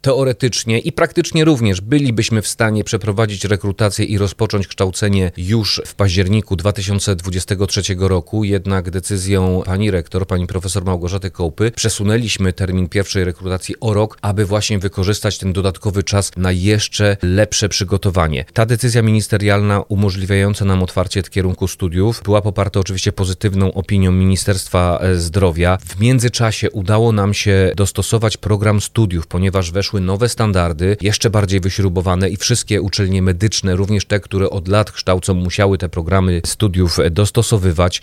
teoretycznie i praktycznie również bylibyśmy w stanie przeprowadzić rekrutację i rozpocząć kształcenie już w październiku 2023 roku, jednak decyzją pani rektor, pani profesor Małgorzaty Kołpy, przesunęliśmy termin pierwszej rekrutacji o rok, aby właśnie wykorzystać ten dodatkowy czas na jeszcze lepsze przygotowanie. Ta decyzja ministerialna umożliwiająca nam otwarcie kierunku studiów była poparta oczywiście pozytywną opinią Ministerstwa Zdrowia. W międzyczasie udało nam się dostosować program studiów, ponieważ weszły nowe standardy, jeszcze bardziej wyśrubowane i wszystkie uczelnie medyczne, również te, które od lat kształcą, musiały te programy studiów dostosowywać.